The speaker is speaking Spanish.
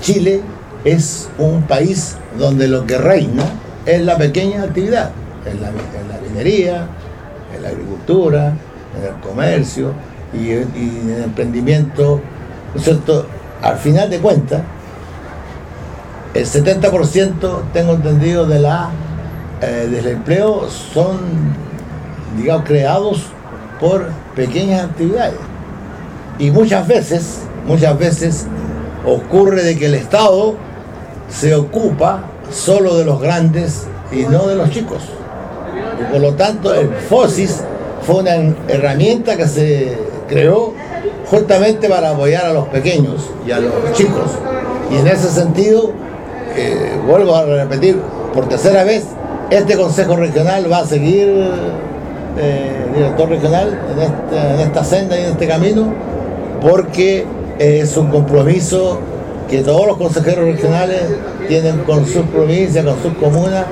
Chile es un país donde lo que reina es la pequeña actividad, en la minería, en la agricultura, en el comercio y en el emprendimiento, ¿no es cierto? Al final de cuentas, el 70% tengo entendido del empleo son, digamos, creados por pequeñas actividades. Y muchas veces ocurre de que el Estado se ocupa solo de los grandes y no de los chicos. Y por lo tanto el FOSIS fue una herramienta que se creó justamente para apoyar a los pequeños y a los chicos. Y en ese sentido, vuelvo a repetir por tercera vez, este Consejo Regional va a seguir, director regional, en esta senda y en este camino, porque es un compromiso que todos los consejeros regionales tienen con sus provincias, con sus comunas,